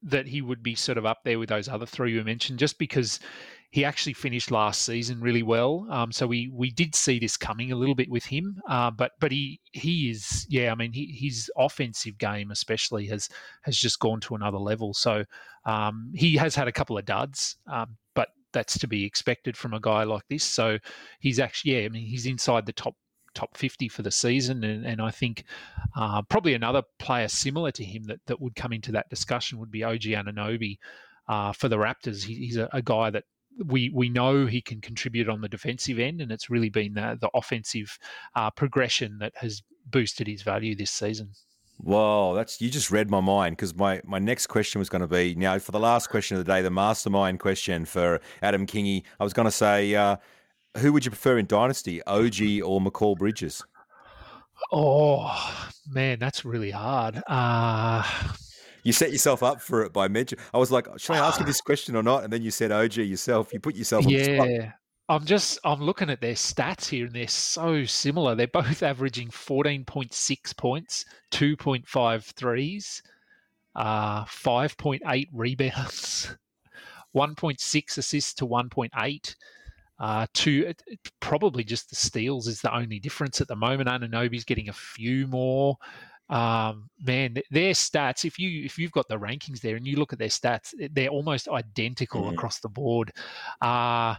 that he would be sort of up there with those other three we mentioned, just because he actually finished last season really well. So we did see this coming a little bit with him. But he is, his offensive game especially has just gone to another level. So he has had a couple of duds, but that's to be expected from a guy like this. So he's actually, he's inside the top 50 for the season. And I think probably another player similar to him that would come into that discussion would be OG Anunoby for the Raptors. He's a guy that we know he can contribute on the defensive end, and it's really been the offensive progression that has boosted his value this season. Wow, you just read my mind, because my next question was going to be, now for the last question of the day, the mastermind question for Adam Kingy, I was going to say, who would you prefer in Dynasty, OG or McCall Bridges? Oh, man, that's really hard. You set yourself up for it by mention. I was like, should I ask you this question or not? And then you said OG yourself. You put yourself on the spot. Yeah, I'm looking at their stats here, and they're so similar. They're both averaging 14.6 points, 2.5 threes, 5.8 rebounds, 1.6 assists to 1.8. Probably just the steals is the only difference at the moment. Anunoby's getting a few more. Man, their stats, if you've got the rankings there and you look at their stats, they're almost identical across the board. I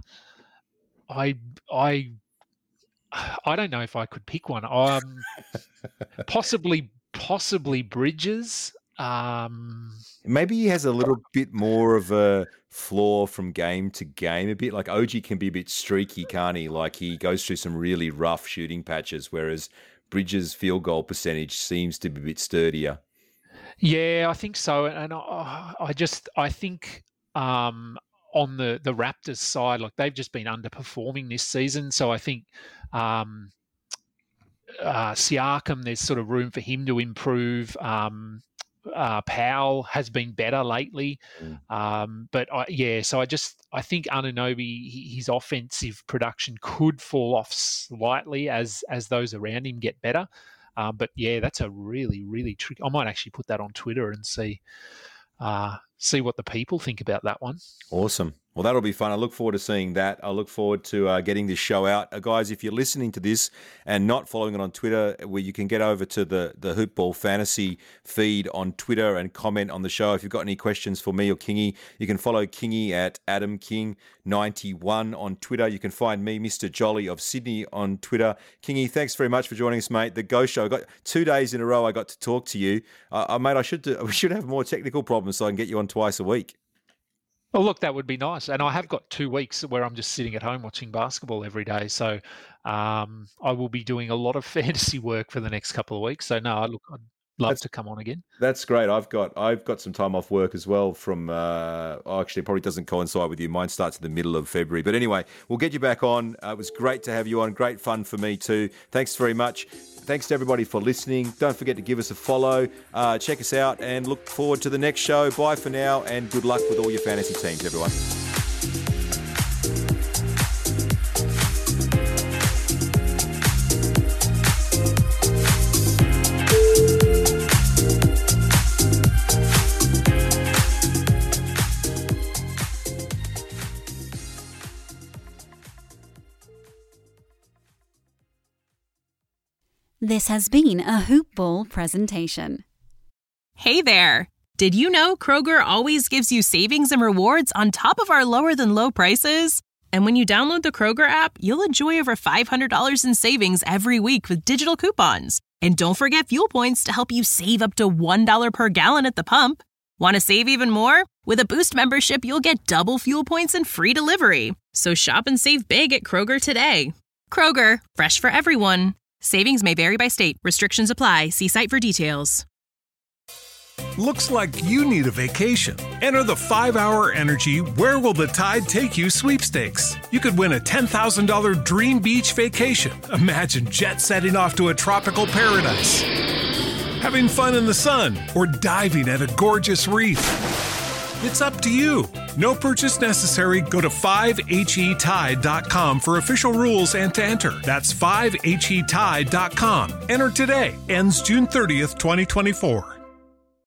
don't know if I could pick one. Possibly Bridges. Maybe he has a little bit more of a flaw from game to game, a bit like OG can be a bit streaky, can't he? Like he goes through some really rough shooting patches, whereas Bridges' field goal percentage seems to be a bit sturdier. Yeah, I think so. And I think on the Raptors side, like they've just been underperforming this season. So I think Siakam, there's sort of room for him to improve. Powell has been better lately. So I think Anunoby, his offensive production could fall off slightly as those around him get better. But yeah, that's a really, really tricky. I might actually put that on Twitter and see what the people think about that one. Awesome. Well, that'll be fun. I look forward to seeing that. I look forward to getting this show out. Guys, if you're listening to this and not following it on Twitter, where you can get over to the Hoopball Fantasy feed on Twitter and comment on the show. If you've got any questions for me or Kingy, you can follow Kingy at AdamKing91 on Twitter. You can find me, Mr. Jolly of Sydney, on Twitter. Kingy, thanks very much for joining us, mate. The Go Show. I got 2 days in a row I got to talk to you. Mate, we should have more technical problems so I can get you on twice a week. Well, look, that would be nice. And I have got 2 weeks where I'm just sitting at home watching basketball every day. So I will be doing a lot of fantasy work for the next couple of weeks. So no, I'd love to come on again. That's great. I've got some time off work as well from actually it probably doesn't coincide with you. Mine starts in the middle of February. But anyway, we'll get you back on. It was great to have you on. Great fun for me too. Thanks very much. Thanks to everybody for listening. Don't forget to give us a follow. Check us out and look forward to the next show. Bye for now and good luck with all your fantasy teams, everyone. This has been a Hoop Ball presentation. Hey there! Did you know Kroger always gives you savings and rewards on top of our lower-than-low prices? And when you download the Kroger app, you'll enjoy over $500 in savings every week with digital coupons. And don't forget fuel points to help you save up to $1 per gallon at the pump. Want to save even more? With a Boost membership, you'll get double fuel points and free delivery. So shop and save big at Kroger today. Kroger, fresh for everyone. Savings may vary by state. Restrictions apply. See site for details. Looks like you need a vacation. Enter the 5-Hour Energy Where Will the Tide Take You sweepstakes. You could win a $10,000 dream beach vacation. Imagine jet setting off to a tropical paradise, having fun in the sun, or diving at a gorgeous reef. It's up to you. No purchase necessary. Go to 5HETide.com for official rules and to enter. That's 5HETide.com. Enter today. Ends June 30th, 2024.